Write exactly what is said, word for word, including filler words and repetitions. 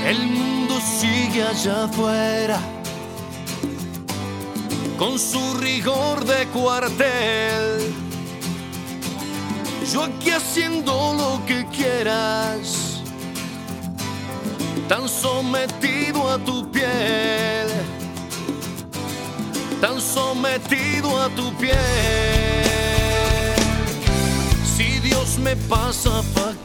El mundo sigue allá afuera con su rigor de cuartel. Yo aquí haciendo lo que quieras, tan sometido a tu piel, tan sometido a tu piel. Si Dios me pasa factura,